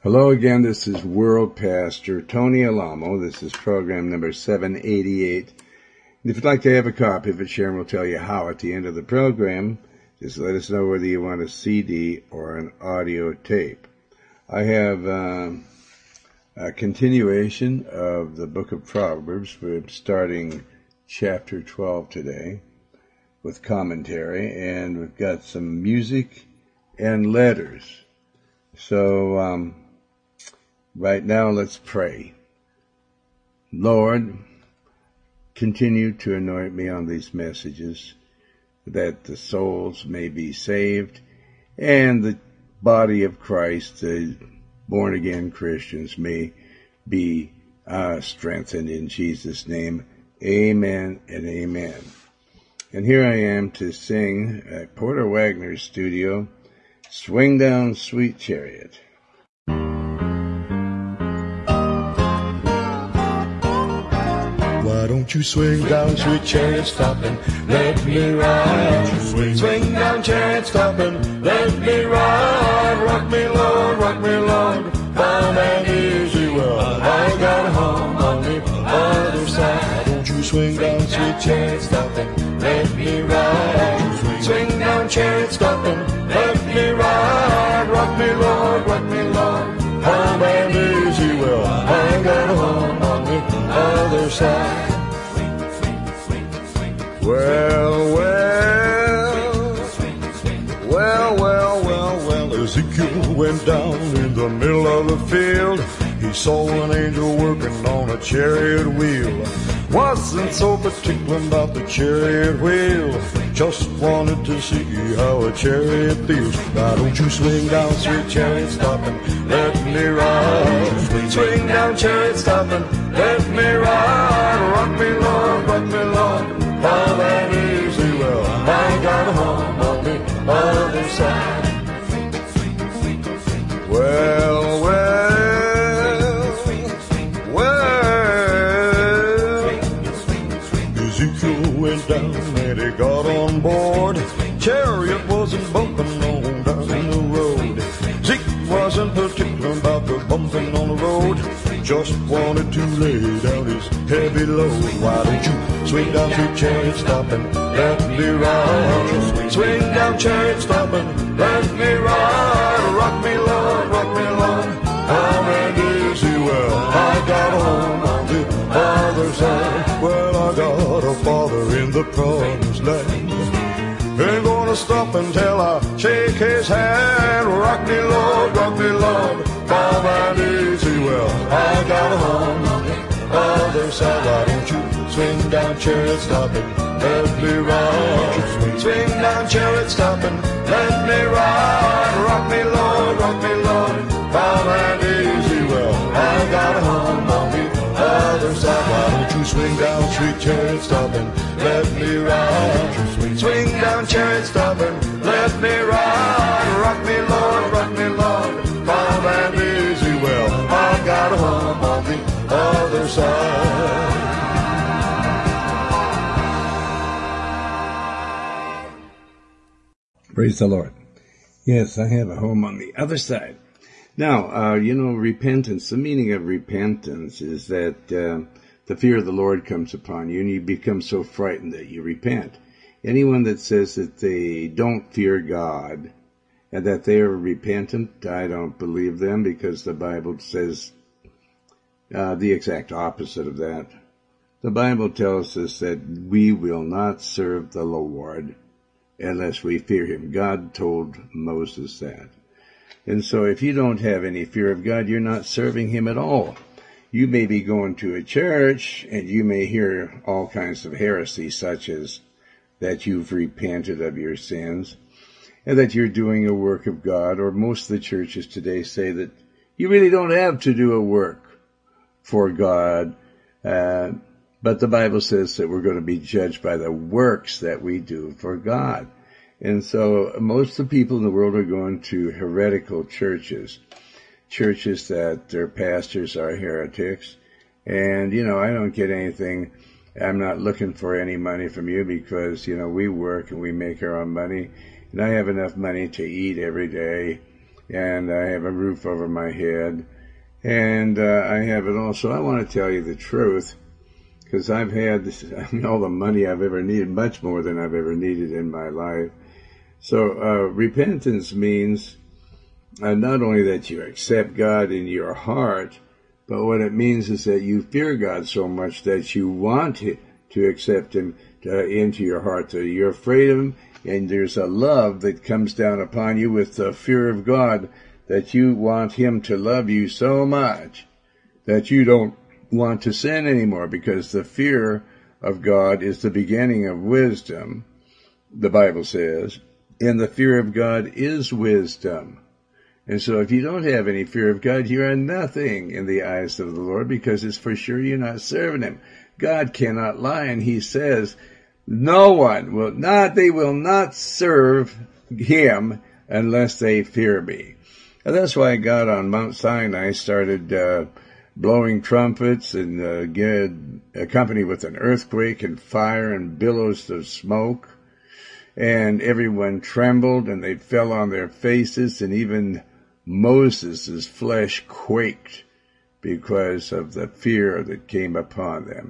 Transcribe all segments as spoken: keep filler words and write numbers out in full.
Hello again, this is World Pastor Tony Alamo. This is program number seven eighty-eight. And if you'd like to have a copy of it, Sharon will tell you how at the end of the program. Just let us know whether you want a C D or an audio tape. I have uh, a continuation of the book of Proverbs. We're starting chapter twelve today with commentary, and we've got some music and letters. So, um, right now, let's pray. Lord, continue to anoint me on these messages, that the souls may be saved, and the body of Christ, the born-again Christians, may be uh, strengthened in Jesus' name. Amen and amen. And here I am to sing at Porter Wagner's studio, Swing Down, Sweet Chariot. Why don't you swing down, sweet chariot, stop and let me ride? Swing, swing down, chariot, stop and let me ride. Rock me, Lord, rock me, Lord, calm and easy. Well, I got a home on the other side. Why don't you swing down, sweet chariot, stop and let me ride? Swing, swing down, chariot, stop and let me ride. Rock me, Lord, rock me, Lord, calm and easy. Well, I got a home on the other side. Well, well, well, well, well, well, Ezekiel went down in the middle of the field. He saw an angel working on a chariot wheel. Wasn't so particular about the chariot wheel, just wanted to see how a chariot feels. Why don't you swing down, sweet chariot, stop and let me ride? Swing, swing down, chariot, stop and let me ride. Rock me, Lord, rock me, Lord, calm and easy. Well, I got a home on the other side. Well, well, well, Ezekiel went down and he got on board. Chariot wasn't bumping on down the road. Zeke wasn't particular about the bumping on the road, just wanted to lay down his heavy load. Why don't you swing down, sweet chariot, stop and let me ride? Swing down, chariot, stop and let me ride. Rock me, Lord, rock me, Lord, calm and easy. Well, I got a home on the other side. Well, I got a father in the promised land. Ain't gonna stop until I shake his hand. Rock me, Lord, rock me, Lord, calm and easy. Well, I got a home on the other side. Why don't you swing down, chariot, stop and let me ride? Swing, swing down, chariot, stop and let me ride. Rock me, Lord, rock me, Lord, calm and easy. Well, I got a home on the other side. Why don't you swing down, sweet chariot, stop and let me ride? Swing, swing down, chariot, stop and let me ride. Rock me, Lord, rock me, Lord, calm and easy. Well, I got a home on the other side. Praise the Lord. Yes, I have a home on the other side. Now, uh, you know, repentance, the meaning of repentance is that uh, the fear of the Lord comes upon you and you become so frightened that you repent. Anyone that says that they don't fear God and that they are repentant, I don't believe them, because the Bible says uh, the exact opposite of that. The Bible tells us that we will not serve the Lord unless we fear him. God told Moses that. And so if you don't have any fear of God, you're not serving him at all. You may be going to a church and you may hear all kinds of heresy, such as that you've repented of your sins and that you're doing a work of God. Or most of the churches today say that you really don't have to do a work for God. Uh, but the Bible says that we're going to be judged by the works that we do for God. And so most of the people in the world are going to heretical churches, churches that their pastors are heretics. And, you know, I don't get anything. I'm not looking for any money from you because, you know, we work and we make our own money. And I have enough money to eat every day. and I have a roof over my head, and uh, I have it also. I want to tell you the truth, because I've had this, I mean, all the money I've ever needed, much more than I've ever needed in my life. So uh, repentance means uh, not only that you accept God in your heart, but what it means is that you fear God so much that you want to accept Him uh, into your heart. So you're afraid of Him, and there's a love that comes down upon you with the fear of God, that you want Him to love you so much that you don't want to sin anymore, because the fear of God is the beginning of wisdom, the Bible says, and the fear of God is wisdom. And so if you don't have any fear of God, you are nothing in the eyes of the Lord, because it's for sure you're not serving Him. God cannot lie, and He says, no one will not, they will not serve Him unless they fear me. And that's why God on Mount Sinai started uh, blowing trumpets and uh, get accompanied with an earthquake and fire and billows of smoke. And everyone trembled, and they fell on their faces, and even Moses' flesh quaked because of the fear that came upon them.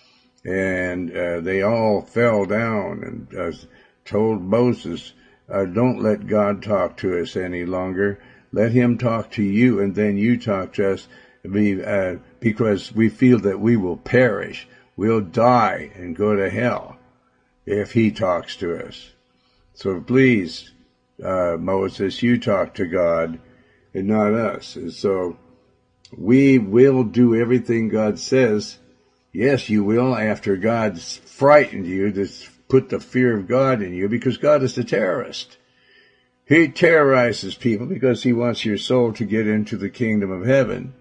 And uh, they all fell down and uh, told Moses, uh, don't let God talk to us any longer. Let Him talk to you, and then you talk to us, be, uh, because we feel that we will perish. We'll die and go to hell if He talks to us. So please, uh, Moses, you talk to God and not us. And so we will do everything God says. Yes, you will, after God's frightened you, to put the fear of God in you, because God is a terrorist. He terrorizes people because He wants your soul to get into the kingdom of heaven.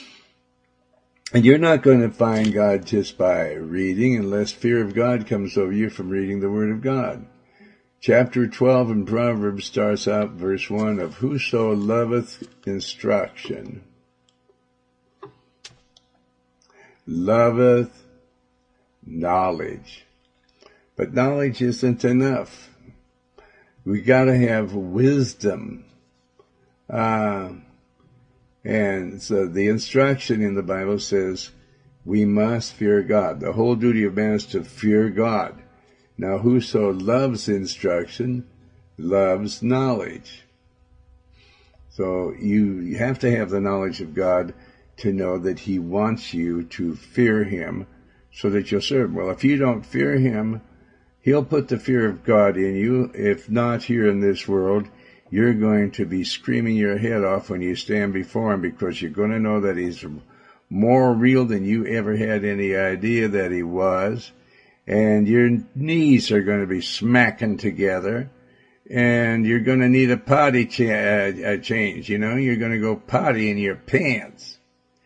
And you're not going to find God just by reading, unless fear of God comes over you from reading the Word of God. Chapter twelve in Proverbs starts out verse one of, whoso loveth instruction loveth knowledge. But knowledge isn't enough. We got to have wisdom. Uh, and so the instruction in the Bible says we must fear God. The whole duty of man is to fear God. Now, whoso loves instruction loves knowledge. So you have to have the knowledge of God to know that He wants you to fear Him so that you'll serve Him. Well, if you don't fear Him, He'll put the fear of God in you. If not here in this world, you're going to be screaming your head off when you stand before Him, because you're going to know that He's more real than you ever had any idea that He was. And your knees are going to be smacking together, and you're going to need a potty cha- a change. You know, you're going to go potty in your pants.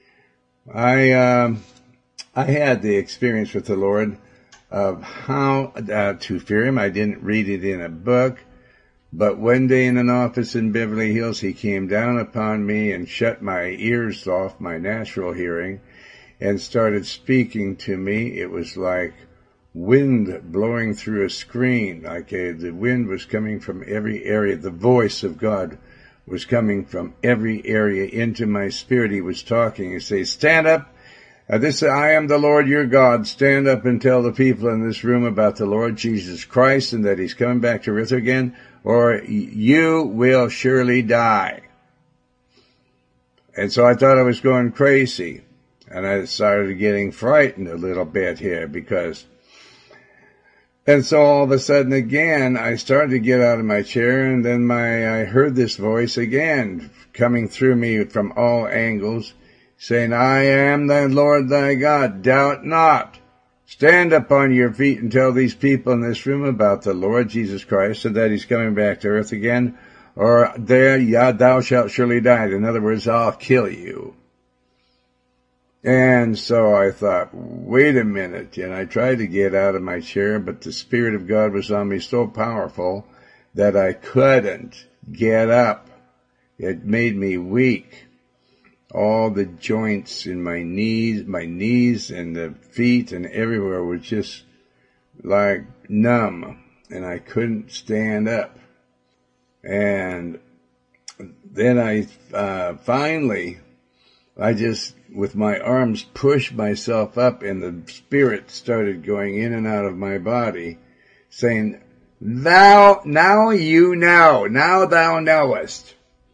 I um, I had the experience with the Lord of how uh, to fear Him. I didn't read it in a book, but one day in an office in Beverly Hills, He came down upon me and shut my ears off, my natural hearing, and started speaking to me. It was like wind blowing through a screen, like a, the wind was coming from every area. The voice of God was coming from every area into my spirit. He was talking. He says, stand up. Uh, this, I am the Lord your God. Stand up and tell the people in this room about the Lord Jesus Christ and that He's coming back to earth again, or you will surely die. And so I thought I was going crazy, and I started getting frightened a little bit here, because And so all of a sudden again, I started to get out of my chair, and then my I heard this voice again coming through me from all angles, saying, I am the Lord thy God, doubt not. Stand up on your feet and tell these people in this room about the Lord Jesus Christ and that He's coming back to earth again, or there yeah, thou shalt surely die. In other words, I'll kill you. And so I thought, wait a minute, and I tried to get out of my chair, but the Spirit of God was on me so powerful that I couldn't get up. It made me weak. All the joints in my knees, my knees and the feet and everywhere were just like numb, and I couldn't stand up. And then I uh, finally, I just, with my arms, pushed myself up, and the Spirit started going in and out of my body, saying, Thou, now you know, now thou knowest.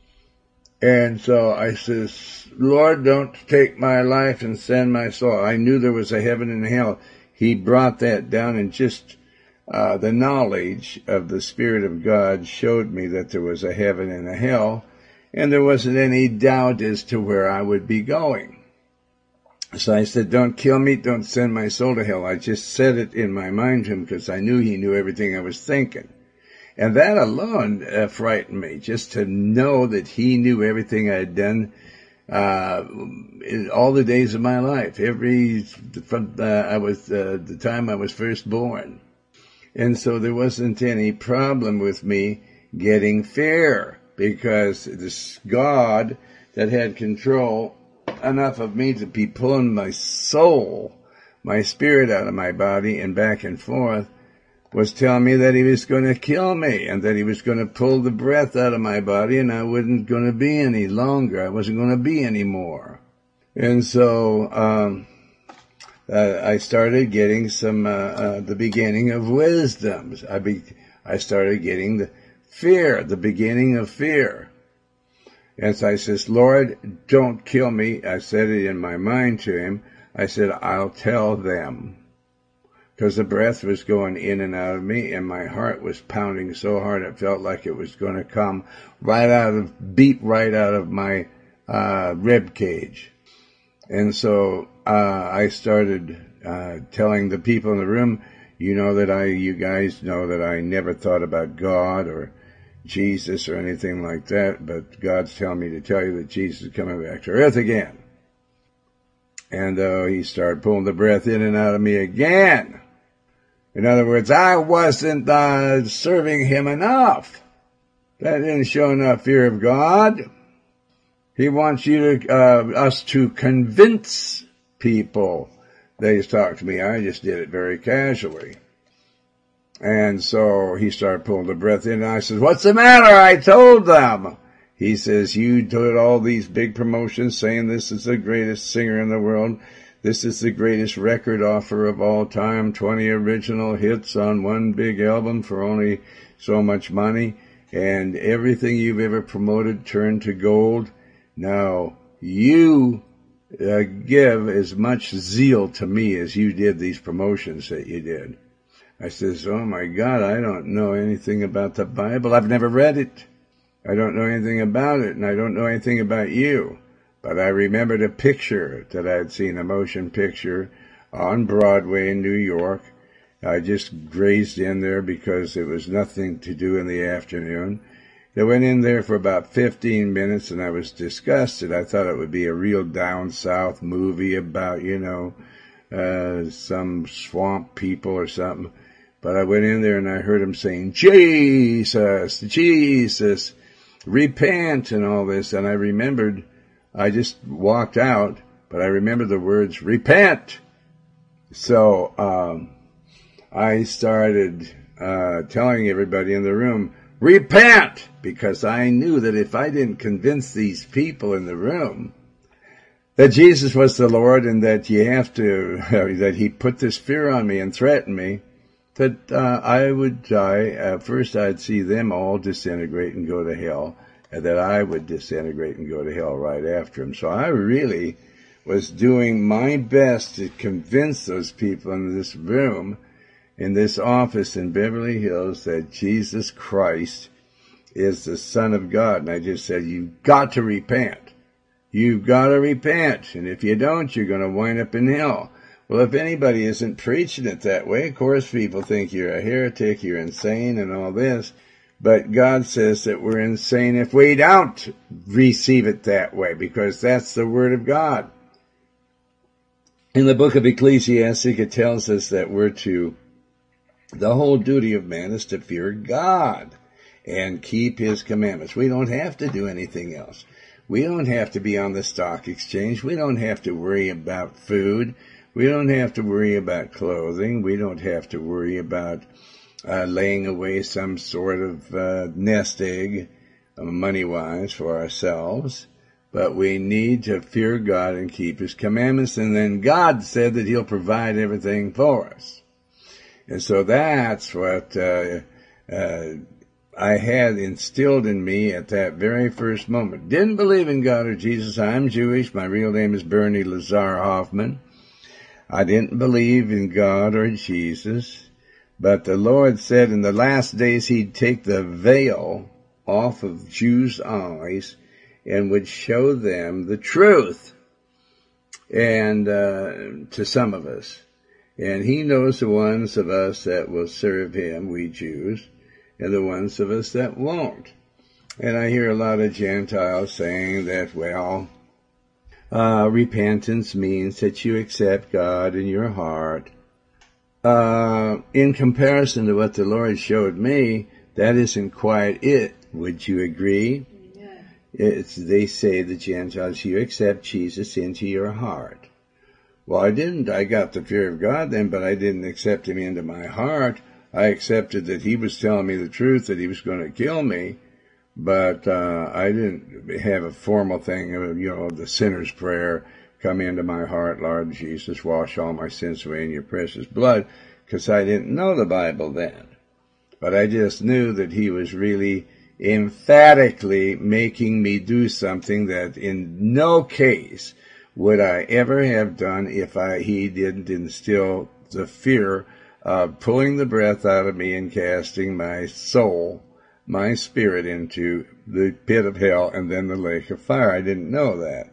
And so I says, Lord, don't take my life and send my soul. I knew there was a heaven and hell. He brought that down, and just uh, the knowledge of the Spirit of God showed me that there was a heaven and a hell, and there wasn't any doubt as to where I would be going. So I said, don't kill me, don't send my soul to hell. I just said it in my mind to him because I knew he knew everything I was thinking. And that alone uh, frightened me, just to know that he knew everything I had done uh, in all the days of my life, every from uh, I was uh, the time I was first born. And so there wasn't any problem with me getting fear, because this God that had control enough of me to be pulling my soul, my spirit out of my body and back and forth, was telling me that he was going to kill me, and that he was going to pull the breath out of my body, and I wasn't going to be any longer. I wasn't going to be any more. And so um uh, I started getting some uh, uh the beginning of wisdoms. I be I started getting the fear, the beginning of fear. And so I says, Lord, don't kill me. I said it in my mind to him. I said, I'll tell them. Because the breath was going in and out of me, and my heart was pounding so hard it felt like it was going to come right out of, beat right out of my uh rib cage. And so uh I started uh telling the people in the room, you know that I, you guys know that I never thought about God or Jesus or anything like that, but God's telling me to tell you that Jesus is coming back to earth again. And uh, he started pulling the breath in and out of me again. In other words, I wasn't uh, serving him enough. That didn't show enough fear of God. He wants you to, uh, us to convince people that he's talking to me. I just did it very casually. And so he started pulling the breath in, and I said, what's the matter? I told them. He says, you did all these big promotions saying this is the greatest singer in the world. This is the greatest record offer of all time. twenty original hits on one big album for only so much money. And everything you've ever promoted turned to gold. Now, you uh, give as much zeal to me as you did these promotions that you did. I says, oh my God, I don't know anything about the Bible. I've never read it. I don't know anything about it, and I don't know anything about you. But I remembered a picture that I had seen, a motion picture on Broadway in New York. I just grazed in there because there was nothing to do in the afternoon. I went in there for about fifteen minutes, and I was disgusted. I thought it would be a real down south movie about, you know, uh, some swamp people or something. But I went in there and I heard him saying, Jesus, Jesus, repent and all this. And I remembered, I just walked out, but I remember the words, repent. So um, I started uh, telling everybody in the room, repent, because I knew that if I didn't convince these people in the room that Jesus was the Lord, and that you have to, uh, that he put this fear on me and threatened me, that uh, I would die. Uh, first I'd see them all disintegrate and go to hell, and that I would disintegrate and go to hell right after him. So I really was doing my best to convince those people in this room, in this office in Beverly Hills, that Jesus Christ is the Son of God. And I just said, you've got to repent. You've got to repent. And if you don't, you're going to wind up in hell. Well, if anybody isn't preaching it that way, of course people think you're a heretic, you're insane and all this. But God says that we're insane if we don't receive it that way, because that's the Word of God. In the book of Ecclesiastes, it tells us that we're to, the whole duty of man is to fear God and keep his commandments. We don't have to do anything else. We don't have to be on the stock exchange. We don't have to worry about food. We don't have to worry about clothing. We don't have to worry about uh, laying away some sort of uh, nest egg. money-wise for ourselves, but we need to fear God and keep His commandments, and then God said that He'll provide everything for us. And so that's what uh, uh, I had instilled in me at that very first moment. Didn't believe in God or Jesus. I'm Jewish. My real name is Bernie Lazar Hoffman. I didn't believe in God or Jesus, but the Lord said in the last days He'd take the veil off of Jews' eyes and would show them the truth, and uh, to some of us. And He knows the ones of us that will serve Him, we Jews, and the ones of us that won't. And I hear a lot of Gentiles saying that, well, uh, repentance means that you accept God in your heart. Uh, in comparison to what the Lord showed me, that isn't quite it. Would you agree? Yeah. It's, they say, the Gentiles, you accept Jesus into your heart. Well, I didn't. I got the fear of God then, but I didn't accept Him into my heart. I accepted that He was telling me the truth, that He was going to kill me, but uh, I didn't have a formal thing of, you know, the sinner's prayer, come into my heart, Lord Jesus, wash all my sins away in your precious blood, because I didn't know the Bible then. But I just knew that He was really emphatically making me do something that in no case would I ever have done if I, He didn't instill the fear of pulling the breath out of me and casting my soul, my spirit, into the pit of hell and then the lake of fire. I didn't know that.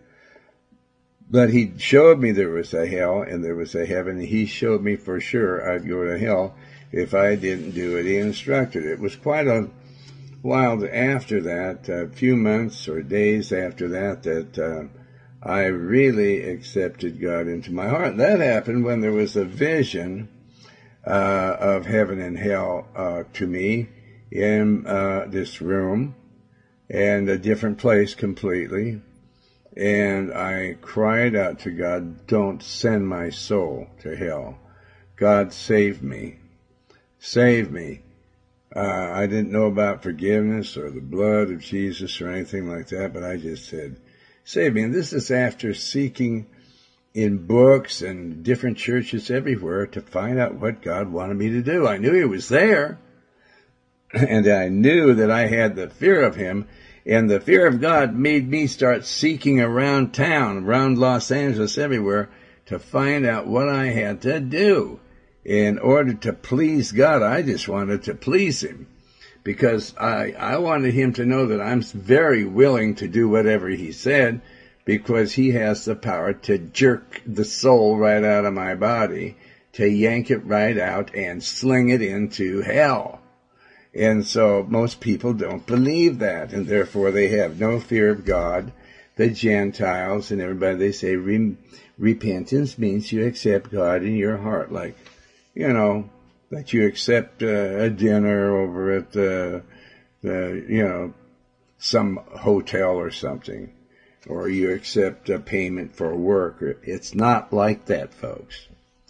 But He showed me there was a hell and there was a heaven. He showed me for sure I'd go to hell if I didn't do it. He instructed. It was quite a while after that, a few months or days after that, that uh, I really accepted God into my heart. That happened when there was a vision uh, of heaven and hell uh, to me in uh, this room, and a different place completely. And I cried out to God, don't send my soul to hell. God, save me. Save me. Uh, I didn't know about forgiveness or the blood of Jesus or anything like that, but I just said, save me. And this is after seeking in books and different churches everywhere to find out what God wanted me to do. I knew He was there, and I knew that I had the fear of Him, and the fear of God made me start seeking around town, around Los Angeles, everywhere, to find out what I had to do. In order to please God, I just wanted to please Him, because I, I wanted Him to know that I'm very willing to do whatever He said, because He has the power to jerk the soul right out of my body, to yank it right out and sling it into hell. And so most people don't believe that, and therefore they have no fear of God. The Gentiles and everybody, they say re- repentance means you accept God in your heart, like, you know, that you accept uh, a dinner over at the, the, you know, some hotel or something, or you accept a payment for work. It's not like that, folks.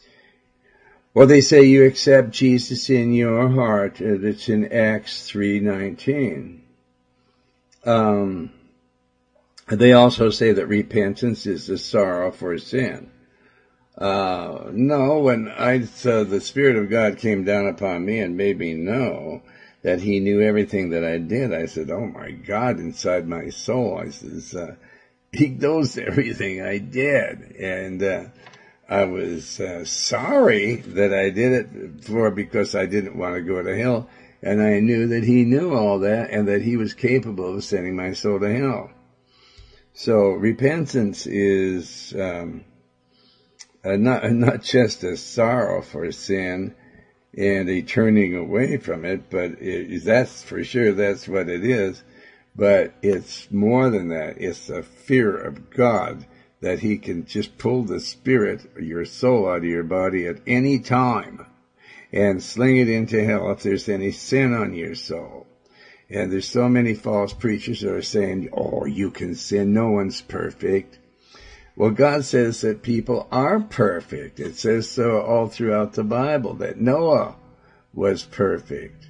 Well, they say you accept Jesus in your heart. It's in Acts three nineteen. Um, they also say that repentance is the sorrow for sin. Uh, no, when I, uh, the Spirit of God came down upon me and made me know that He knew everything that I did, I said, oh my God, inside my soul, I says, uh, He knows everything I did. And, uh, I was, uh, sorry that I did it for, because I didn't want to go to hell. And I knew that He knew all that and that He was capable of sending my soul to hell. So repentance is, um, Uh, not not just a sorrow for sin and a turning away from it, but it, that's for sure, that's what it is. But it's more than that. It's the fear of God, that He can just pull the spirit, your soul, out of your body at any time and sling it into hell if there's any sin on your soul. And there's so many false preachers that are saying, oh, you can sin, no one's perfect. Well, God says that people are perfect. It says so all throughout the Bible, that Noah was perfect.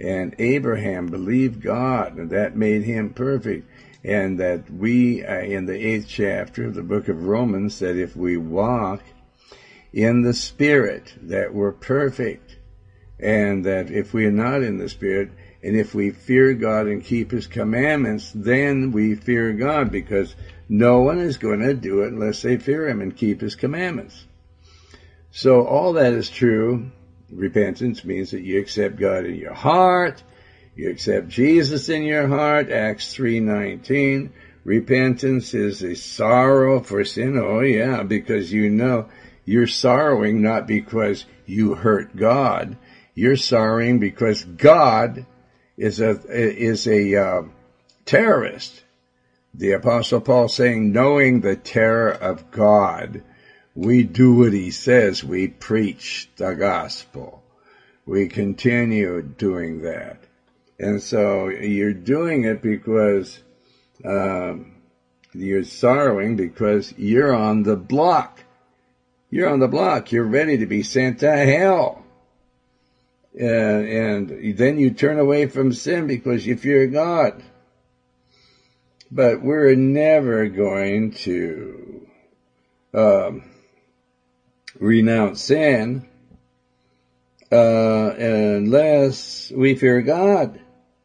And Abraham believed God, and that made him perfect. And that we, uh, in the eighth chapter of the book of Romans, that if we walk in the Spirit, that we're perfect. And that if we are not in the Spirit, and if we fear God and keep His commandments, then we fear God, because no one is going to do it unless they fear Him and keep His commandments. So all that is true. Repentance means that you accept God in your heart. You accept Jesus in your heart, Acts three nineteen. Repentance is a sorrow for sin. Oh yeah, because you know you're sorrowing not because you hurt God. You're sorrowing because God is a is a uh, terrorist. The Apostle Paul saying, knowing the terror of God, we do what He says. We preach the gospel. We continue doing that. And so you're doing it because um, you're sorrowing because you're on the block. You're on the block. You're ready to be sent to hell. Uh, and then you turn away from sin because you fear God. But we're never going to um, renounce sin uh, unless we fear God.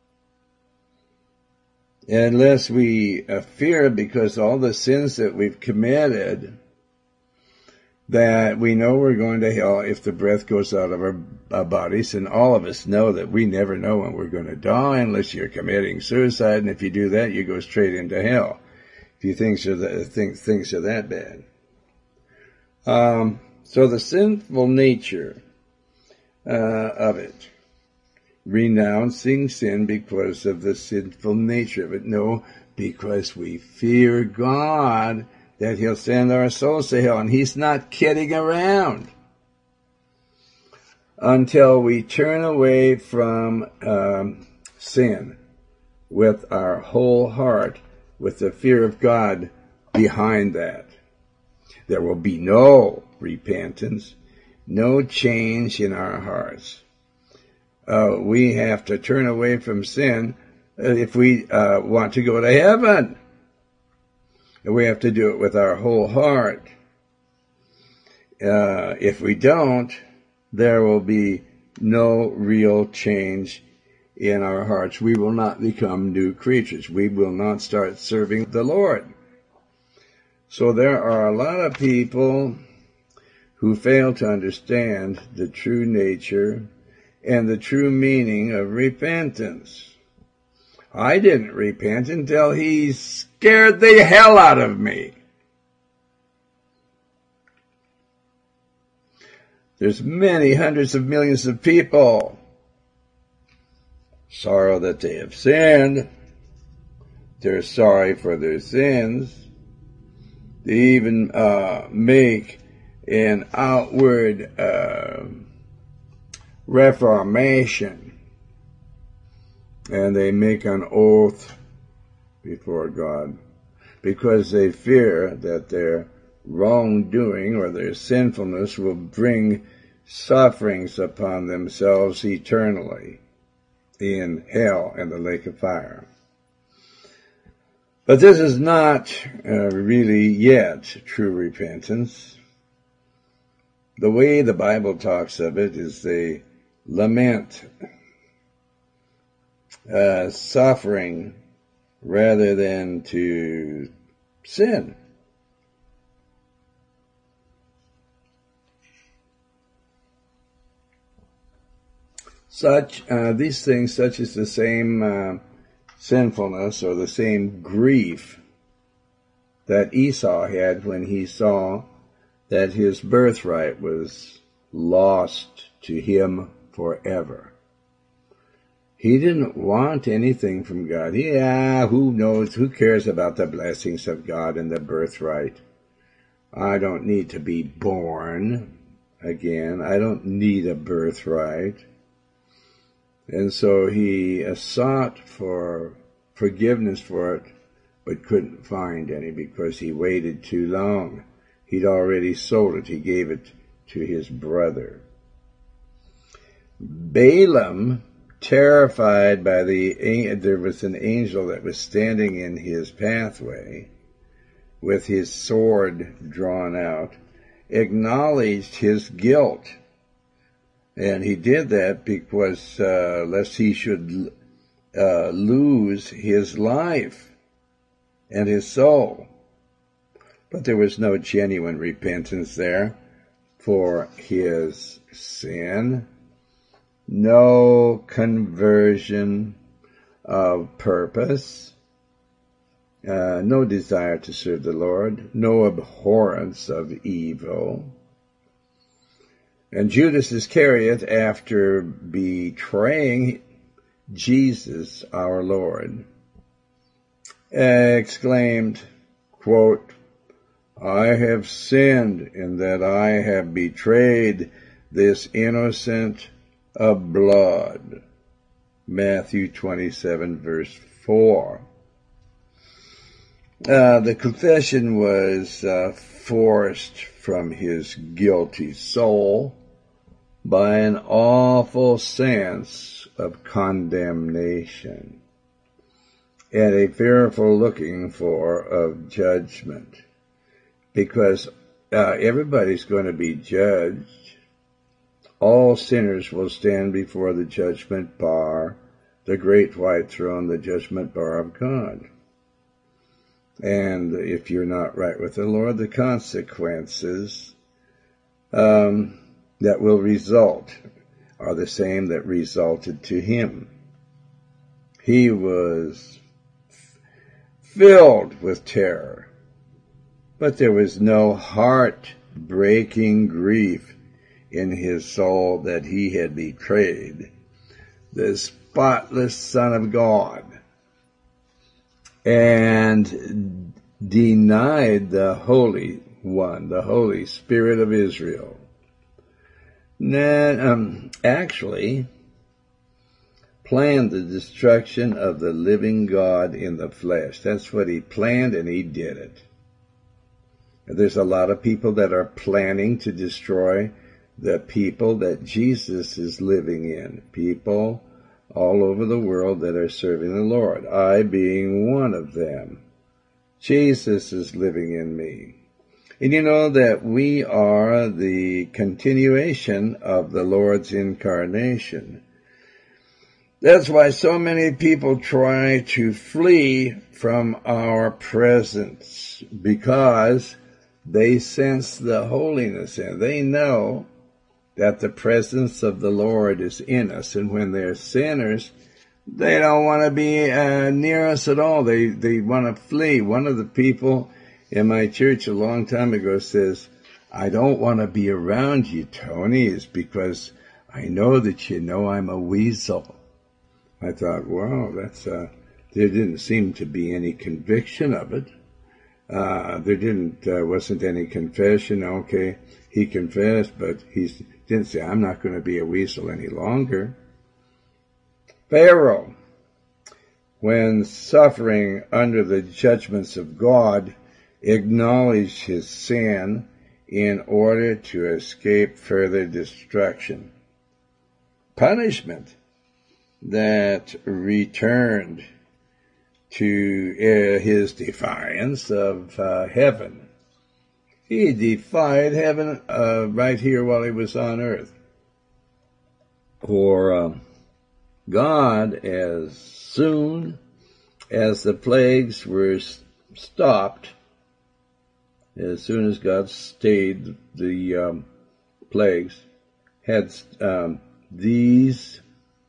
Unless we uh, fear because all the sins that we've committed, that we know we're going to hell if the breath goes out of our, our bodies, and all of us know that we never know when we're going to die unless you're committing suicide, and if you do that, you go straight into hell. If you think so, that think things are that bad. Um, so the sinful nature uh, of it, renouncing sin because of the sinful nature of it. No, because we fear God, that He'll send our souls to hell, and He's not kidding around. Until we turn away from um, sin with our whole heart, with the fear of God behind that. There will be no repentance, no change in our hearts. Uh, we have to turn away from sin uh, if we uh, want to go to heaven. And we have to do it with our whole heart. Uh, if we don't, there will be no real change in our hearts. We will not become new creatures. We will not start serving the Lord. So there are a lot of people who fail to understand the true nature and the true meaning of repentance. I didn't repent until He scared the hell out of me. There's many hundreds of millions of people sorrow that they have sinned. They're sorry for their sins. They even uh, make an outward uh, reformation, and they make an oath before God because they fear that their wrongdoing or their sinfulness will bring sufferings upon themselves eternally in hell and the lake of fire. But this is not uh, really yet true repentance. The way the Bible talks of it is they lament uh, suffering rather than to sin. Such, uh, these things, such as the same uh, sinfulness or the same grief that Esau had when he saw that his birthright was lost to him forever. He didn't want anything from God. Yeah, who knows, who cares about the blessings of God and the birthright? I don't need to be born again. I don't need a birthright. And so he uh, sought for forgiveness for it, but couldn't find any because he waited too long. He'd already sold it. He gave it to his brother. Balaam terrified by the, there was an angel that was standing in his pathway with his sword drawn out, acknowledged his guilt. And he did that because, uh, lest he should uh, lose his life and his soul. But there was no genuine repentance there for his sin, no conversion of purpose, uh, no desire to serve the Lord, no abhorrence of evil. And Judas Iscariot, after betraying Jesus, our Lord, exclaimed, quote, I have sinned in that I have betrayed this innocent of blood. Matthew twenty-seven, verse four. Uh, the confession was uh, forced from his guilty soul by an awful sense of condemnation and a fearful looking for of judgment, because uh, everybody's going to be judged. All sinners will stand before the judgment bar, the great white throne, the judgment bar of God. And if you're not right with the Lord, the consequences um, that will result are the same that resulted to him. He was filled with terror, but there was no heart-breaking grief in his soul that he had betrayed the spotless Son of God and denied the Holy One, the Holy Spirit of Israel. Then, um, actually planned the destruction of the living God in the flesh. That's what he planned, and he did it. There's a lot of people that are planning to destroy the people that Jesus is living in. People all over the world that are serving the Lord. I being one of them. Jesus is living in me. And you know that we are the continuation of the Lord's incarnation. That's why so many people try to flee from our presence, because they sense the holiness and they know that the presence of the Lord is in us. And when they're sinners, they don't want to be uh, near us at all. They, they want to flee. One of the people in my church a long time ago says, I don't want to be around you, Tony, is because I know that you know I'm a weasel. I thought, wow, that's, uh, there didn't seem to be any conviction of it. Uh, there didn't, uh, wasn't any confession. Okay, he confessed, but he didn't say, I'm not going to be a weasel any longer. Pharaoh, when suffering under the judgments of God, acknowledged his sin in order to escape further destruction. Punishment that returned to uh, his defiance of uh, heaven. He defied heaven uh, right here while he was on earth. For um, God, as soon as the plagues were stopped, as soon as God stayed the um, plagues, had um, these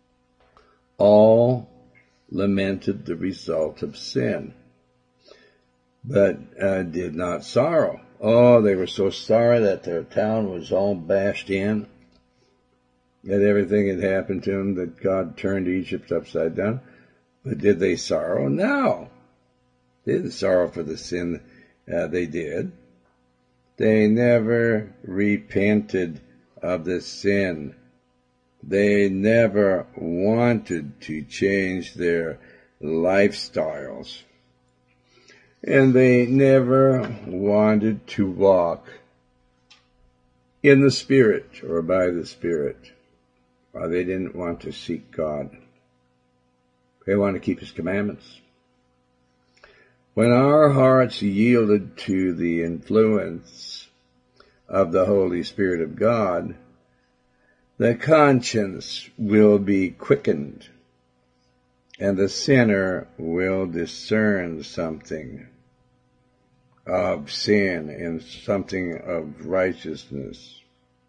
all lamented the result of sin, but uh, did not sorrow. Oh, they were so sorry that their town was all bashed in, that everything had happened to them, that God turned Egypt upside down. But did they sorrow? No. They didn't sorrow for the sin uh, they did. They never repented of the sin. They never wanted to change their lifestyles. And they never wanted to walk in the Spirit or by the Spirit. or they didn't want to seek God. They want to keep His commandments. When our hearts yielded to the influence of the Holy Spirit of God, the conscience will be quickened, and the sinner will discern something of sin and something of righteousness.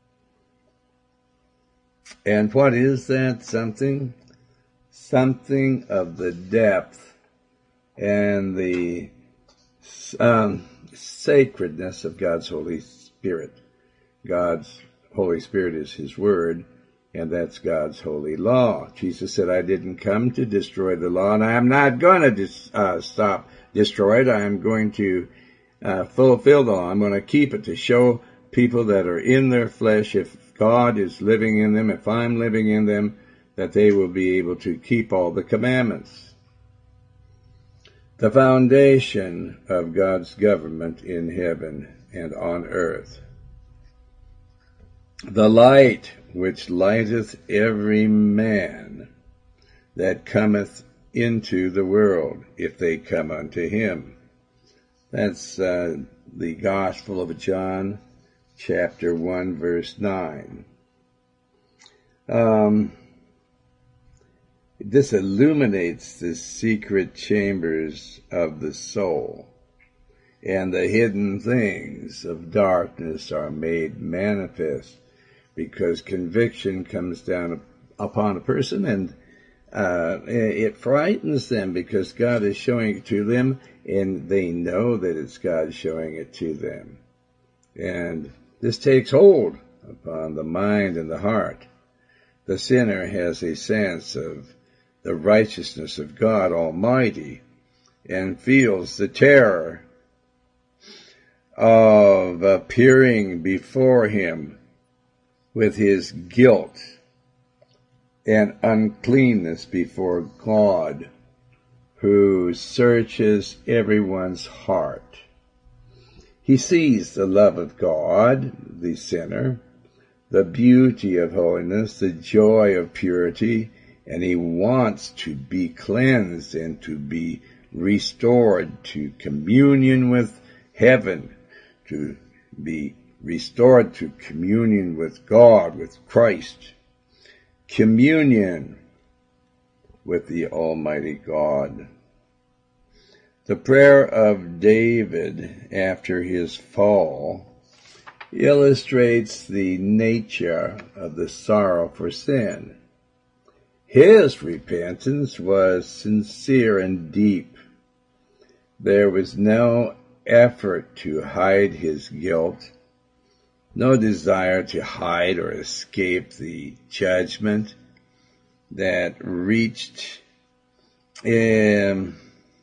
And what is that something? Something of the depth and the um, sacredness of God's Holy Spirit. God's Holy Spirit is His Word, and that's God's holy law. Jesus said, I didn't come to destroy the law, and I am not going to dis- uh, stop destroy it. I am going to uh, fulfill the law. I'm going to keep it to show people that are in their flesh, if God is living in them, if I'm living in them, that they will be able to keep all the commandments. The foundation of God's government in heaven and on earth. The light which lighteth every man that cometh into the world, if they come unto him. That's uh, the Gospel of John, chapter one, verse nine. Um, this illuminates the secret chambers of the soul, and the hidden things of darkness are made manifest, because conviction comes down upon a person, and uh, it frightens them because God is showing it to them, and they know that it's God showing it to them. And this takes hold upon the mind and the heart. The sinner has a sense of the righteousness of God Almighty and feels the terror of appearing before Him with his guilt and uncleanness before God, who searches everyone's heart. He sees the love of God, the sinner, the beauty of holiness, the joy of purity, and he wants to be cleansed and to be restored to communion with heaven, to be restored to communion with God, with Christ, communion with the Almighty God. The prayer of David after his fall illustrates the nature of the sorrow for sin. His repentance was sincere and deep. There was no effort to hide his guilt, no desire to hide or escape the judgment that reached him,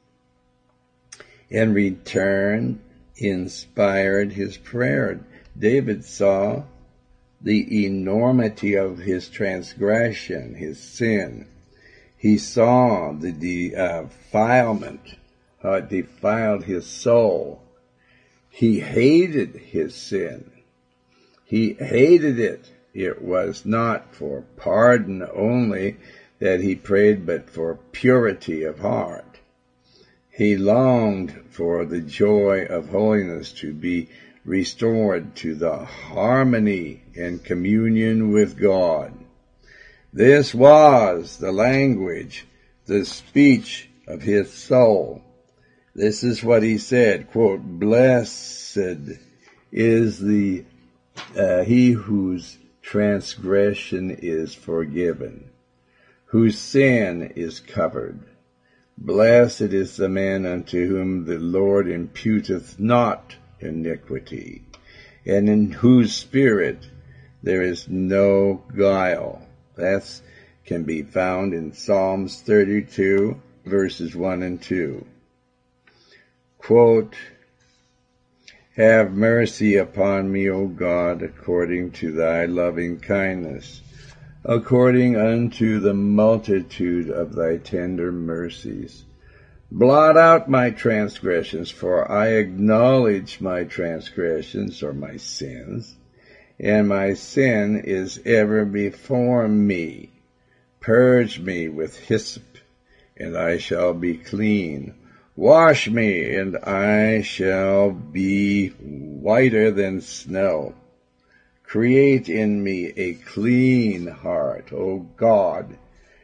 in return inspired his prayer. David saw the enormity of his transgression, his sin. He saw the defilement, how it defiled his soul. He hated his sin. He hated it. It was not for pardon only that he prayed, but for purity of heart. He longed for the joy of holiness to be restored to the harmony and communion with God. This was the language, the speech of his soul. This is what he said, quote, "Blessed is the Uh, he whose transgression is forgiven, whose sin is covered. Blessed is the man unto whom the Lord imputeth not iniquity, and in whose spirit there is no guile." That can be found in Psalms thirty-two, verses one and two. Quote, "Have mercy upon me, O God, according to thy loving kindness, according unto the multitude of thy tender mercies. Blot out my transgressions, for I acknowledge my transgressions," or my sins, and my sin is ever before me. Purge me with hyssop, and I shall be clean. Wash me, and I shall be whiter than snow. Create in me a clean heart, O God,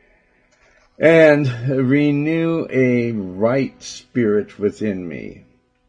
and renew a right spirit within me.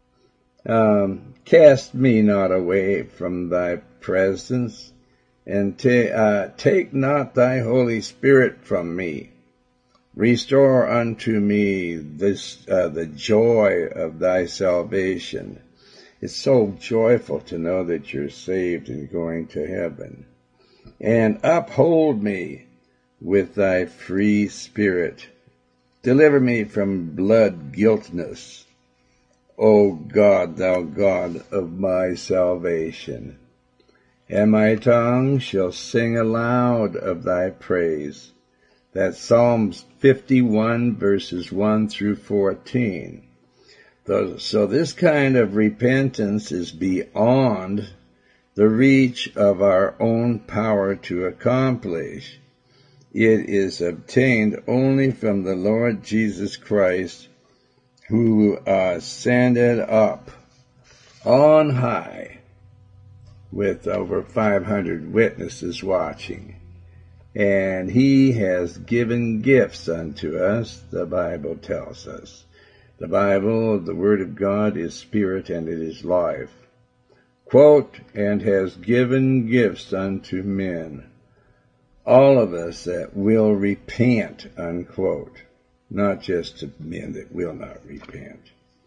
Um, cast me not away from thy presence, and ta- uh, take not thy Holy Spirit from me. Restore unto me this uh, the joy of thy salvation. It's so joyful to know that you're saved and going to heaven. And uphold me with thy free spirit. Deliver me from blood guiltness, O God, thou God of my salvation. And my tongue shall sing aloud of thy praise. That's Psalms fifty-one, verses one through fourteen. So this kind of repentance is beyond the reach of our own power to accomplish. It is obtained only from the Lord Jesus Christ, who ascended up on high with over five hundred witnesses watching. And he has given gifts unto us, the Bible tells us. The Bible, the Word of God, is spirit and it is life. Quote, and has given gifts unto men, all of us that will repent, unquote. Not just to men that will not repent.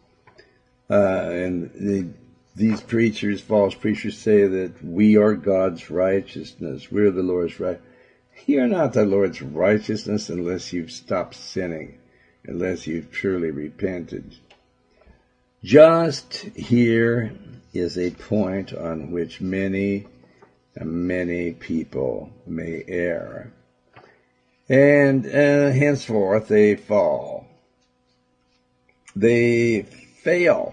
Uh, and the, these preachers, false preachers, say that we are God's righteousness. We're the Lord's right. You're not the Lord's righteousness unless you've stopped sinning, unless you've truly repented. Just here is a point on which many, many people may err. And uh, henceforth they fall. They fail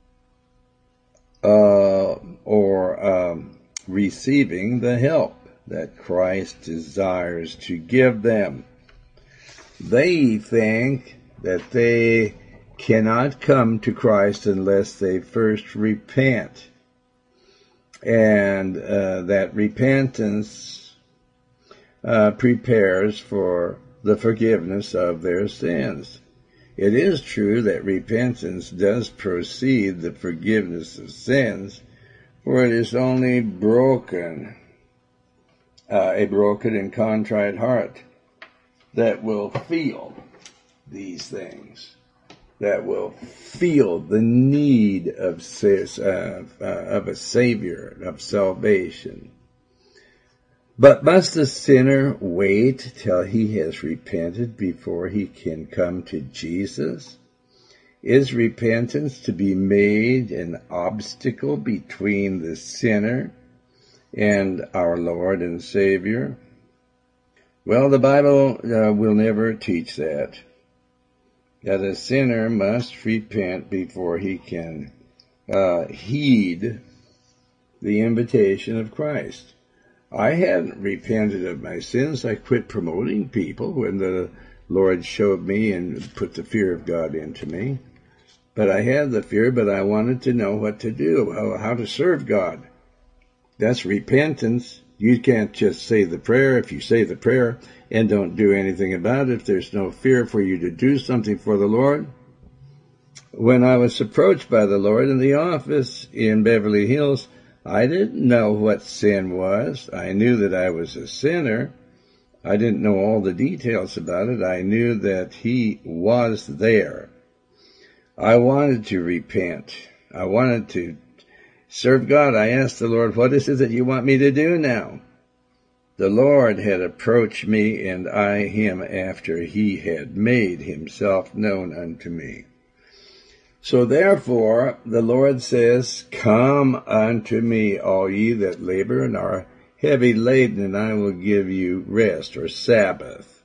uh, or um, receiving the help that Christ desires to give them. They think that they cannot come to Christ unless they first repent. And uh, that repentance uh, prepares for the forgiveness of their sins. It is true that repentance does precede the forgiveness of sins, for it is only broken, uh, a broken and contrite heart that will feel these things, that will feel the need of, uh, uh, of a Savior, of salvation. But must the sinner wait till he has repented before he can come to Jesus? Is repentance to be made an obstacle between the sinner and our Lord and Savior? Well, the Bible uh, will never teach that. That a sinner must repent before he can uh, heed the invitation of Christ. I hadn't repented of my sins. I quit promoting people when the Lord showed me and put the fear of God into me. But I had the fear, but I wanted to know what to do, how, how to serve God. That's repentance. You can't just say the prayer. If you say the prayer and don't do anything about it, if there's no fear for you to do something for the Lord. When I was approached by the Lord in the office in Beverly Hills, I didn't know what sin was. I knew that I was a sinner. I didn't know all the details about it. I knew that He was there. I wanted to repent. I wanted to serve God. I asked the Lord, what is it that you want me to do now? The Lord had approached me and I Him after He had made Himself known unto me. So therefore, the Lord says, come unto me, all ye that labor and are heavy laden, and I will give you rest or Sabbath.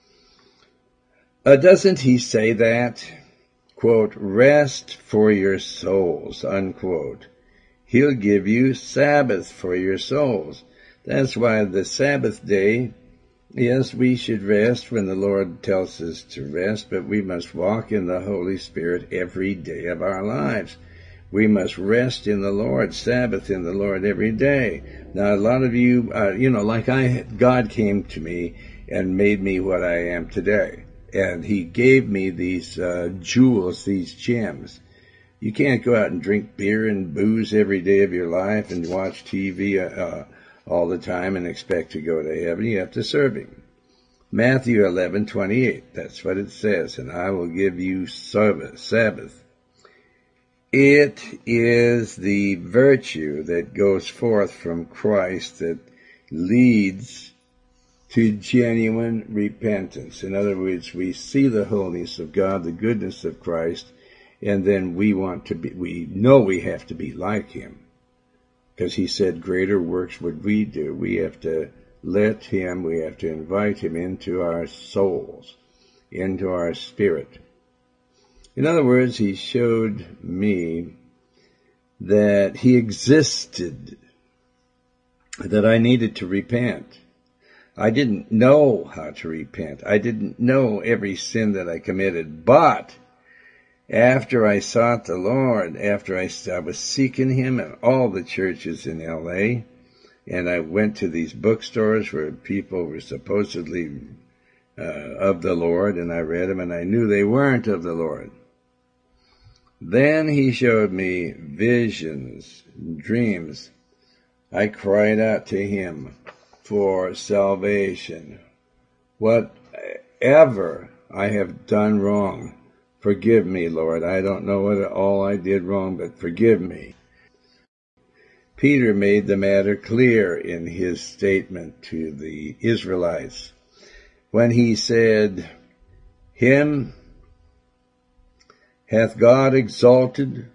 Uh, doesn't He say that? Quote, rest for your souls, unquote. He'll give you Sabbath for your souls. That's why the Sabbath day, yes, we should rest when the Lord tells us to rest, but we must walk in the Holy Spirit every day of our lives. We must rest in the Lord, Sabbath in the Lord every day. Now, a lot of you, uh, you know, like I, God came to me and made me what I am today. And He gave me these uh, jewels, these gems. You can't go out and drink beer and booze every day of your life and watch T V uh, all the time and expect to go to heaven. You have to serve Him. Matthew eleven twenty-eight, that's what it says, and I will give you Sabbath. It is the virtue that goes forth from Christ that leads to genuine repentance. In other words, we see the holiness of God, the goodness of Christ, and then we want to be, we know we have to be like Him. Because He said, greater works would we do. We have to let Him, we have to invite Him into our souls, into our spirit. In other words, He showed me that He existed, that I needed to repent. I didn't know how to repent. I didn't know every sin that I committed. But after I sought the Lord, after I, I was seeking Him in all the churches in L A, and I went to these bookstores where people were supposedly uh, of the Lord, and I read them, and I knew they weren't of the Lord. Then He showed me visions, dreams. I cried out to Him for salvation. Whatever I have done wrong, forgive me, Lord. I don't know what all I did wrong, but forgive me. Peter made the matter clear in his statement to the Israelites when he said, Him hath God exalted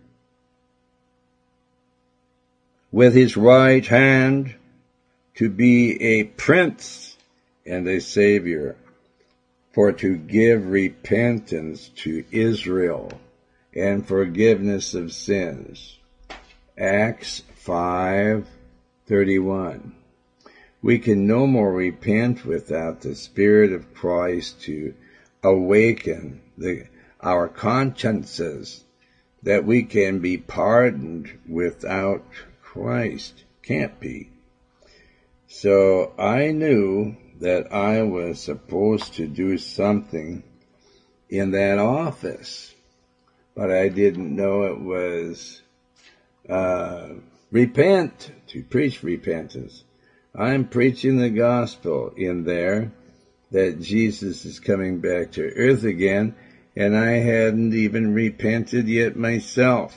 with His right hand to be a prince and a savior, for to give repentance to Israel and forgiveness of sins. Acts five thirty-one. We can no more repent without the Spirit of Christ to awaken the, our consciences, that we can be pardoned without Christ. Can't be. So I knew that I was supposed to do something in that office, but I didn't know it was uh, repent, to preach repentance. I'm preaching the gospel in there, that Jesus is coming back to earth again, and I hadn't even repented yet myself.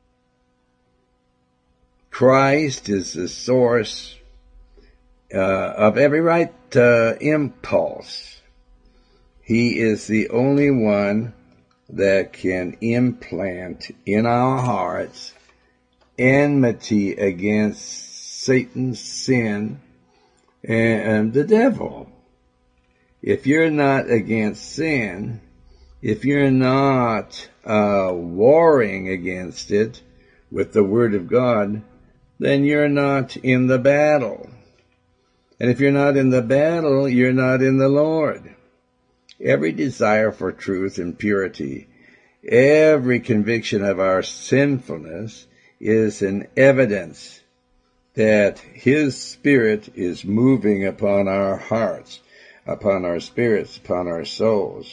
Christ is the source Uh, of every right uh, impulse. He is the only one that can implant in our hearts enmity against Satan, sin, and the devil. If you're not against sin, if you're not uh, warring against it with the Word of God, then you're not in the battle. And if you're not in the battle, you're not in the Lord. Every desire for truth and purity, every conviction of our sinfulness is an evidence that His Spirit is moving upon our hearts, upon our spirits, upon our souls.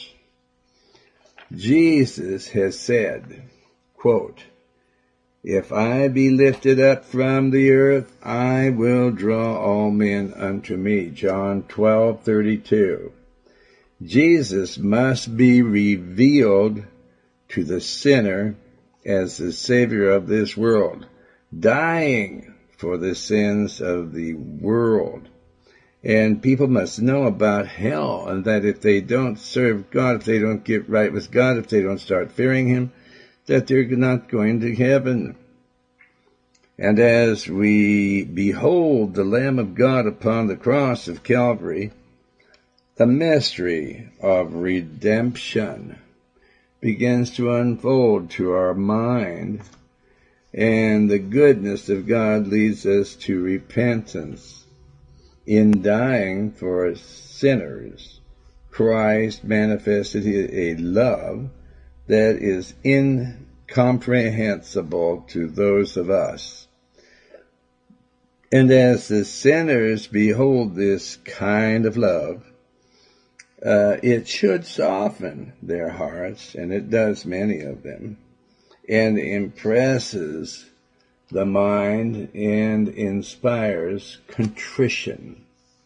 Jesus has said, quote, If I be lifted up from the earth, I will draw all men unto me. John twelve thirty-two. Jesus must be revealed to the sinner as the Savior of this world, dying for the sins of the world. And people must know about hell, and that if they don't serve God, if they don't get right with God, if they don't start fearing Him, that they're not going to heaven. And as we behold the Lamb of God upon the cross of Calvary, the mystery of redemption begins to unfold to our mind, And the goodness of God leads us to repentance. In dying for sinners, Christ manifested a love that is incomprehensible to those of us. And as the sinners behold this kind of love, uh, it should soften their hearts, and it does many of them, and impresses the mind and inspires contrition,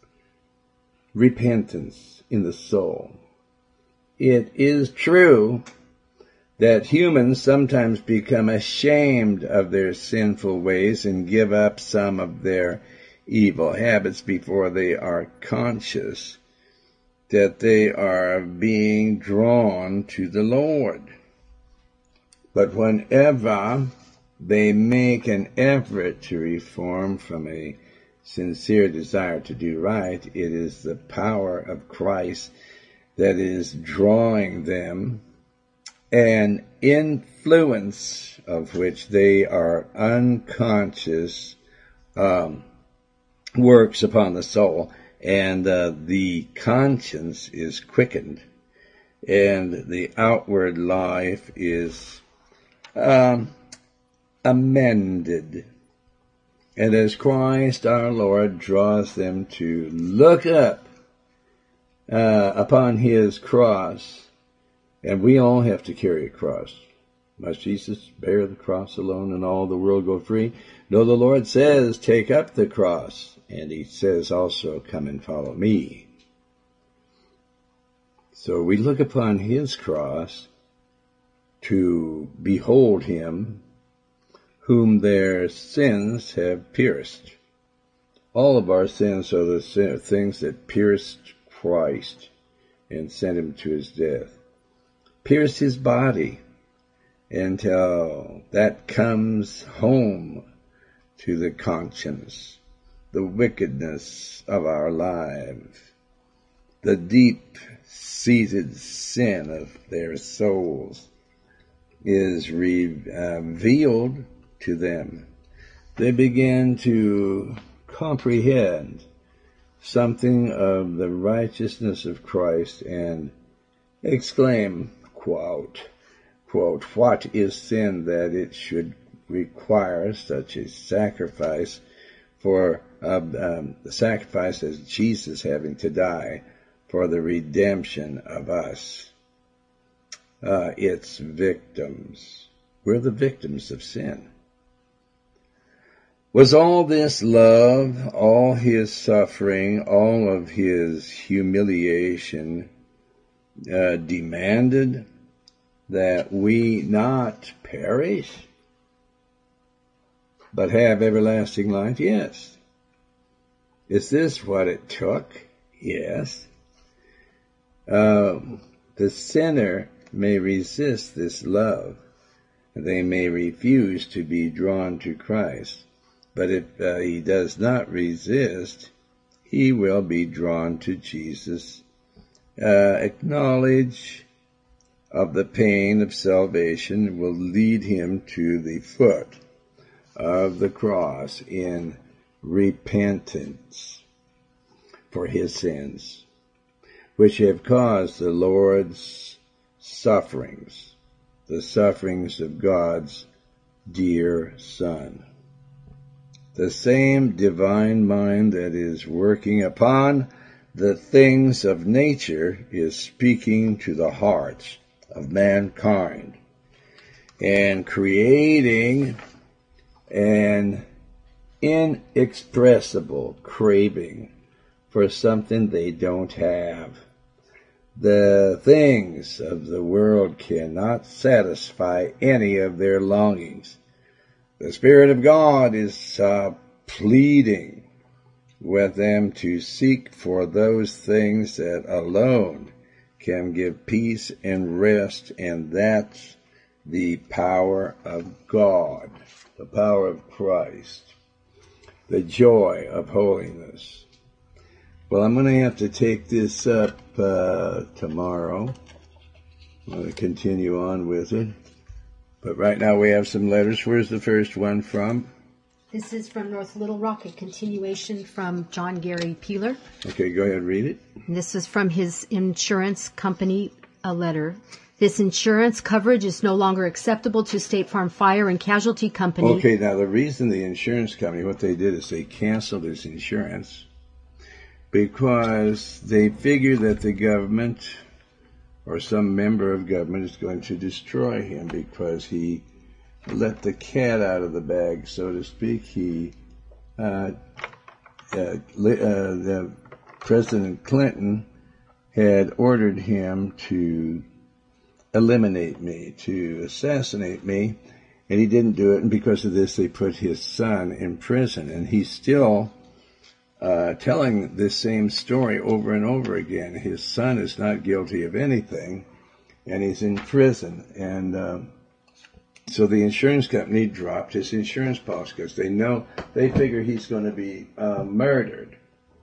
repentance in the soul. It is true that humans sometimes become ashamed of their sinful ways and give up some of their evil habits before they are conscious that they are being drawn to the Lord. But whenever they make an effort to reform from a sincere desire to do right, it is the power of Christ that is drawing them, an influence of which they are unconscious um, works upon the soul, and uh, the conscience is quickened, and the outward life is um, amended. And as Christ our Lord draws them to look up uh, upon his cross, and we all have to carry a cross. Must Jesus bear the cross alone and all the world go free? No, the Lord says, take up the cross. And he says also, come and follow me. So we look upon his cross to behold him whom their sins have pierced. All of our sins are the things that pierced Christ and sent him to his death. Pierced his body until that comes home to the conscience, the wickedness of our lives, the deep-seated sin of their souls is revealed to them. They begin to comprehend something of the righteousness of Christ and exclaim, quote, quote, what is sin that it should require such a sacrifice for uh, um, the sacrifice as Jesus having to die for the redemption of us, uh, its victims. We're the victims of sin. Was all this love, all his suffering, all of his humiliation uh, demanded that we not perish, but have everlasting life? Yes. Is this what it took? Yes. Uh, the sinner may resist this love. They may refuse to be drawn to Christ. But if uh, he does not resist, he will be drawn to Jesus. Uh, acknowledge of the pain of salvation will lead him to the foot of the cross in repentance for his sins, which have caused the Lord's sufferings, the sufferings of God's dear Son. The same divine mind that is working upon the things of nature is speaking to the hearts of mankind and creating an inexpressible craving for something they don't have. The things of the world cannot satisfy any of their longings. The Spirit of God is uh, pleading with them to seek for those things that alone can give peace and rest, and that's the power of God, the power of Christ, the joy of holiness. Well, I'm going to have to take this up uh, tomorrow. I'm going to continue on with it. But right now we have some letters. Where's the first one from? This is from North Little Rock, a continuation from John Gary Peeler. Okay, go ahead and read it. And this is from his insurance company, a letter. This insurance coverage is no longer acceptable to State Farm Fire and Casualty Company. Okay, now the reason the insurance company, what they did is they canceled his insurance because they figure that the government or some member of government is going to destroy him because he let the cat out of the bag, so to speak. He, uh, uh, li- uh, the President Clinton had ordered him to eliminate me, to assassinate me, and he didn't do it, and because of this they put his son in prison, and he's still uh, telling this same story over and over again. His son is not guilty of anything, and he's in prison, and uh, so the insurance company dropped his insurance policy because they know, they figure he's going to be uh, murdered.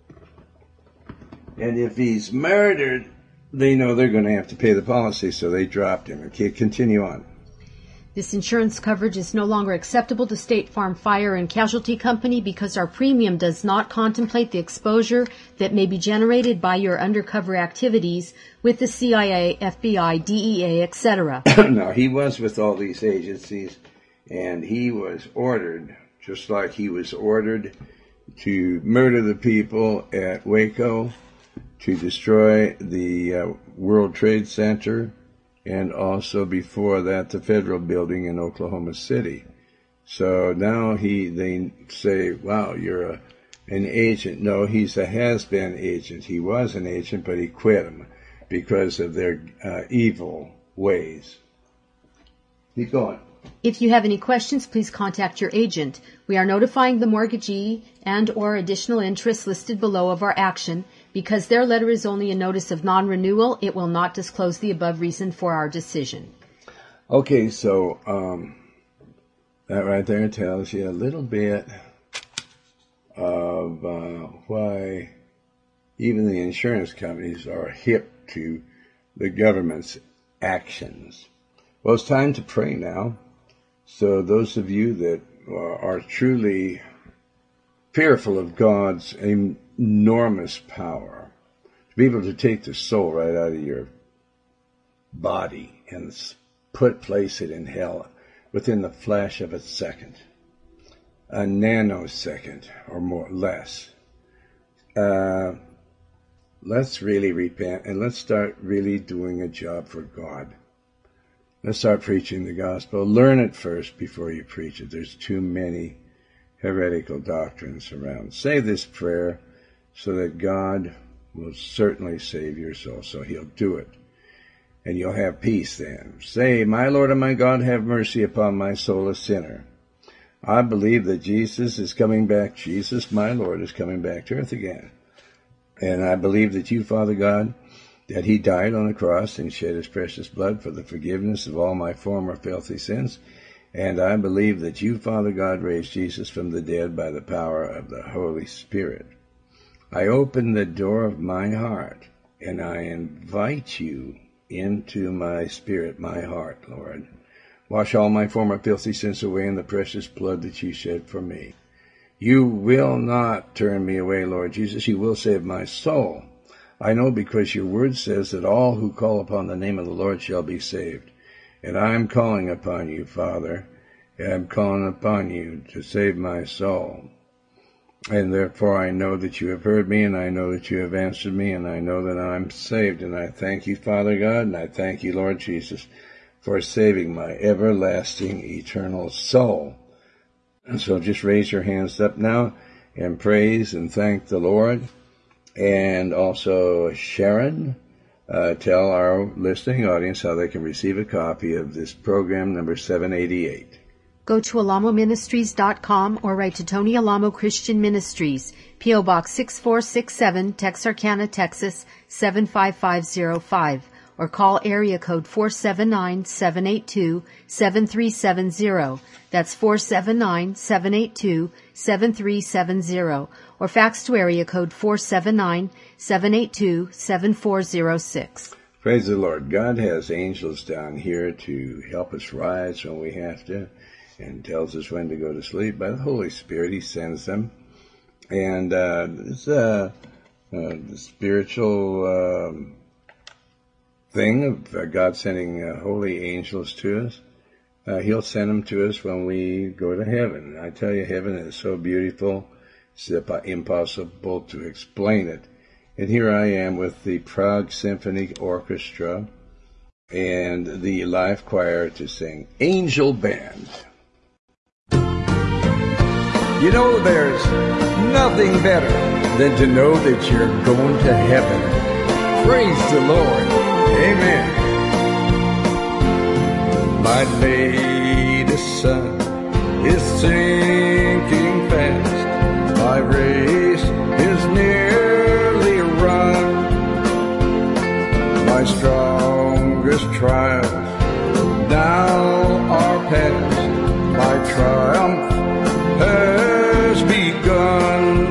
And if he's murdered, they know they're going to have to pay the policy, so they dropped him. Okay, continue on. This insurance coverage is no longer acceptable to State Farm Fire and Casualty Company because our premium does not contemplate the exposure that may be generated by your undercover activities with the C I A, F B I, D E A, et cetera. Now, he was with all these agencies, and he was ordered, just like he was ordered to murder the people at Waco, to destroy the uh, World Trade Center, and also before that the federal building in Oklahoma City. So now he, they say, wow, you're a, an agent. No, he's a has-been agent. He was an agent, but he quit him because of their uh, evil ways. Keep going. If you have any questions, please contact your agent. We are notifying the mortgagee and or additional interests listed below of our action. Because their letter is only a notice of non-renewal, it will not disclose the above reason for our decision. Okay, so um, that right there tells you a little bit of uh, why even the insurance companies are hip to the government's actions. Well, it's time to pray now. So those of you that are, are truly fearful of God's enormous power, to be able to take the soul right out of your body and put place it in hell within the flash of a second, a nanosecond or more less. Uh, let's really repent and let's start really doing a job for God. Let's start preaching the gospel. Learn it first before you preach it. There's too many heretical doctrines around. Say this prayer so that God will certainly save your soul. So he'll do it. And you'll have peace then. Say, my Lord and my God, have mercy upon my soul, a sinner. I believe that Jesus is coming back. Jesus, my Lord, is coming back to earth again. And I believe that you, Father God, that he died on the cross and shed his precious blood for the forgiveness of all my former filthy sins. And I believe that you, Father God, raised Jesus from the dead by the power of the Holy Spirit. I open the door of my heart, and I invite you into my spirit, my heart, Lord. Wash all my former filthy sins away in the precious blood that you shed for me. You will not turn me away, Lord Jesus. You will save my soul. I know because your word says that all who call upon the name of the Lord shall be saved. And I'm calling upon you, Father, and I'm calling upon you to save my soul. And therefore I know that you have heard me, and I know that you have answered me, and I know that I'm saved. And I thank you, Father God, and I thank you, Lord Jesus, for saving my everlasting, eternal soul. And so just raise your hands up now and praise and thank the Lord. And also, Sharon, uh, tell our listening audience how they can receive a copy of this program number seven eighty-eight. Go to alamo ministries dot com or write to Tony Alamo Christian Ministries, P O Box six four six seven, Texarkana, Texas seven five five zero five, or call area code four seven nine, seven eight two, seven three seven zero. That's four seven nine, seven eight two, seven three seven zero, or fax to area code four seven nine, seven eight two, seven four zero six. Praise the Lord. God has angels down here to help us rise when we have to, and tells us when to go to sleep. By the Holy Spirit, He sends them. And uh, it's a, a spiritual um, thing of uh, God sending uh, holy angels to us. Uh, he'll send them to us when we go to heaven. I tell you, heaven is so beautiful, it's impossible to explain it. And here I am with the Prague Symphony Orchestra and the live choir to sing Angel Band. You know, there's nothing better than to know that you're going to heaven. Praise the Lord. Amen. My latest sun is sinking fast. My race is nearly run. My strongest trials now are past. My triumph has begun.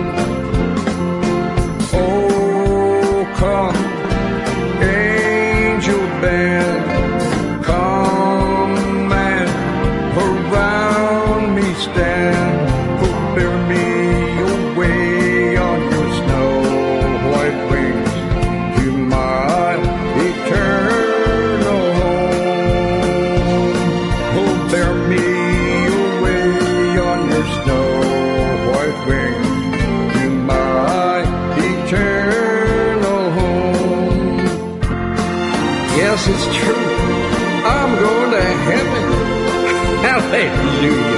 Oh, come, angel band, come and around me stand. Oh, bear me away on your snow white wings to my eternal home. Oh, bear me away on your snow white wings to my eternal home. Yes, it's true. I'm going to heaven. Hallelujah.